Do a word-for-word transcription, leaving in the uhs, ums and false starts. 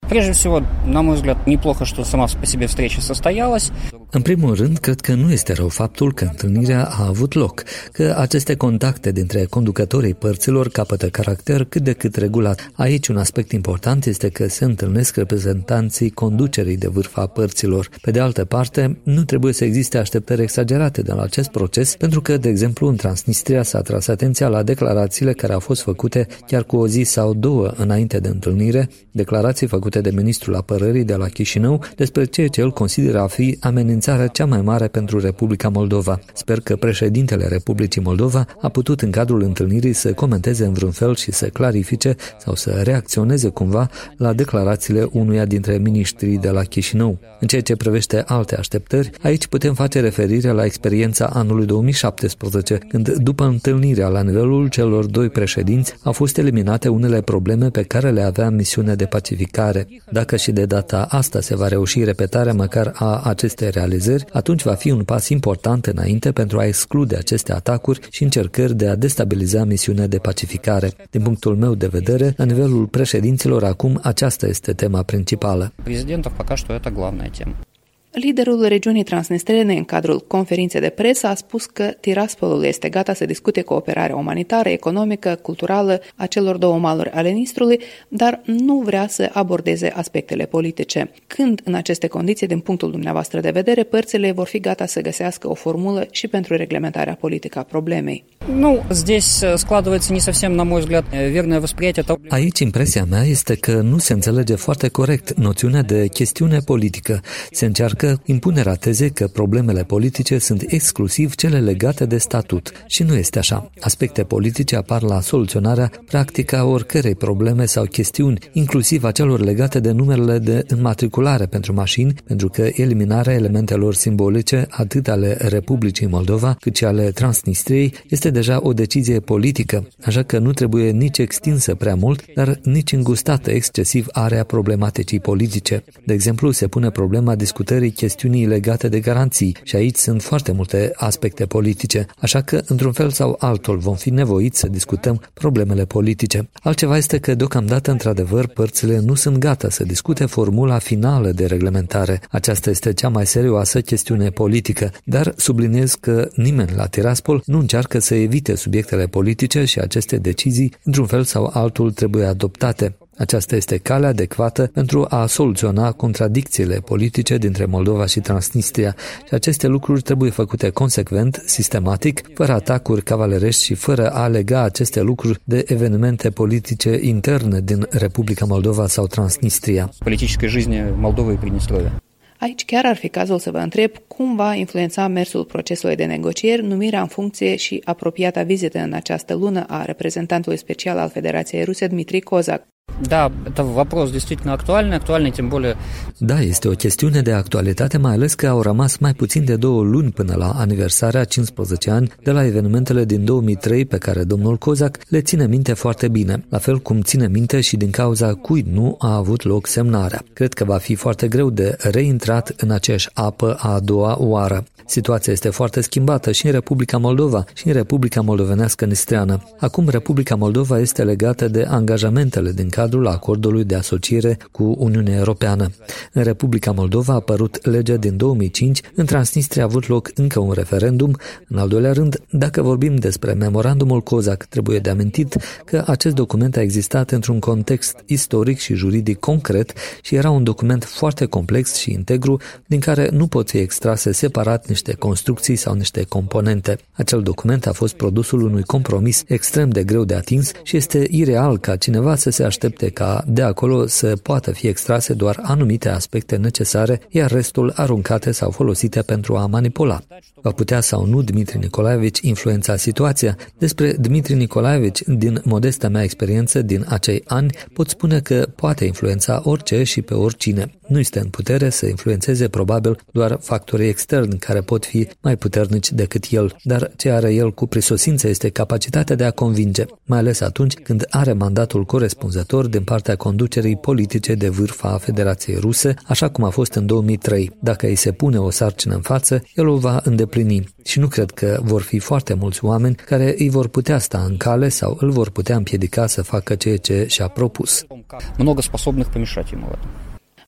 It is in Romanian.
Прежде всего, на мой взгляд, неплохо, что сама по себе встреча состоялась. În primul rând, cred că nu este rău faptul că întâlnirea a avut loc, că aceste contacte dintre conducătorii părților capătă caracter cât de cât regulat. Aici un aspect important este că se întâlnesc reprezentanții conducerii de vârf a părților. Pe de altă parte, nu trebuie să existe așteptări exagerate de la acest proces, pentru că, de exemplu, în Transnistria s-a tras atenția la declarațiile care au fost făcute chiar cu o zi sau două înainte de întâlnire, declarații făcute de ministrul apărării de la Chișinău despre ceea ce el consideră a fi amenințarea cea mai mare pentru Republica Moldova. Sper că președintele Republicii Moldova a putut în cadrul întâlnirii să comenteze în vreun fel și să clarifice sau să reacționeze cumva la declarațiile unuia dintre miniștrii de la Chișinău. În ceea ce privește alte așteptări, aici putem face referire la experiența anului două mii șaptesprezece, când după întâlnirea la nivelul celor doi președinți au fost eliminate unele probleme pe care le avea misiunea de pacificare. Dacă și de data asta se va reuși repetarea măcar a acestei realizări, atunci va fi un pas important înainte pentru a exclude aceste atacuri și încercări de a destabiliza misiunea de pacificare. Din punctul meu de vedere, la nivelul președinților acum aceasta este tema principală. Президентов пока что это главная тема. Liderul regiunii transnistrene în cadrul conferinței de presă a spus că Tiraspolul este gata să discute cooperarea umanitară, economică, culturală a celor două maluri ale Nistrului, dar nu vrea să abordeze aspectele politice. Când, în aceste condiții, din punctul dumneavoastră de vedere, părțile vor fi gata să găsească o formulă și pentru reglementarea politică a problemei? Ну, здесь складывается не совсем, на мой взгляд, верное восприятие того. Aici impresia mea este că nu se înțelege foarte corect noțiunea de chestiune politică. Se încearcă impunerea tezei că problemele politice sunt exclusiv cele legate de statut. Și nu este așa. Aspecte politice apar la soluționarea practică a oricărei probleme sau chestiuni, inclusiv a celor legate de numerele de înmatriculare pentru mașini, pentru că eliminarea elementelor simbolice, atât ale Republicii Moldova, cât și ale Transnistriei, este deja o decizie politică, așa că nu trebuie nici extinsă prea mult, dar nici îngustată excesiv area problematicii politice. De exemplu, se pune problema discutării chestiunii legate de garanții și aici sunt foarte multe aspecte politice, așa că, într-un fel sau altul, vom fi nevoiți să discutăm problemele politice. Altceva este că, deocamdată, într-adevăr, părțile nu sunt gata să discute formula finală de reglementare. Aceasta este cea mai serioasă chestiune politică, dar subliniez că nimeni la Tiraspol nu încearcă să evite subiectele politice și aceste decizii, într-un fel sau altul, trebuie adoptate. Aceasta este calea adecvată pentru a soluționa contradicțiile politice dintre Moldova și Transnistria și aceste lucruri trebuie făcute consecvent, sistematic, fără atacuri cavalerești și fără a lega aceste lucruri de evenimente politice interne din Republica Moldova sau Transnistria. Politicii жизни Moldovei și Pridnestrovia. Aici chiar ar fi cazul să vă întreb cum va influența mersul procesului de negocieri, numirea în funcție și apropiata vizită în această lună a reprezentantului special al Federației Ruse, Dmitri Kozak. Da, это вопрос действительно актуальный, актуальный тем более. Da, este o chestiune de actualitate, mai ales că au rămas mai puțin de două luni până la aniversarea cincisprezece ani de la evenimentele din două mii trei pe care domnul Kozak le ține minte foarte bine, la fel cum ține minte și din cauza cui nu a avut loc semnarea. Cred că va fi foarte greu de reintrat în aceeași apă a doua oară. Situația este foarte schimbată și în Republica Moldova și în Republica Moldovenească Nistreană. Acum Republica Moldova este legată de angajamentele din cadrul acordului de asociere cu Uniunea Europeană. În Republica Moldova a apărut legea din două mii cinci, în Transnistria a avut loc încă un referendum. În al doilea rând, dacă vorbim despre memorandumul Kozak, trebuie de amintit că acest document a existat într-un context istoric și juridic concret și era un document foarte complex și integru, din care nu pot fi extrase separat niște construcții sau niște componente. Acel document a fost produsul unui compromis extrem de greu de atins și este ireal ca cineva să se aștepte ca de acolo să poată fi extrase doar anumite aspecte necesare, iar restul aruncate sau folosite pentru a manipula. Va putea sau nu Dmitri Nicolaevici influența situația? Despre Dmitri Nicolaevici, din modesta mea experiență din acei ani, pot spune că poate influența orice și pe oricine. Nu este în putere să influențeze probabil doar factorii externi care pot fi mai puternici decât el, dar ce are el cu prisosință este capacitatea de a convinge, mai ales atunci când are mandatul corespunzător din partea conducerii politice de vârf a Federației Ruse, așa cum a fost în două mii trei. Dacă îi se pune o sarcină în față, el o va îndeplini și nu cred că vor fi foarte mulți oameni care îi vor putea sta în cale sau îl vor putea împiedica să facă ceea ce și-a propus. Много способных помешать ему в этом.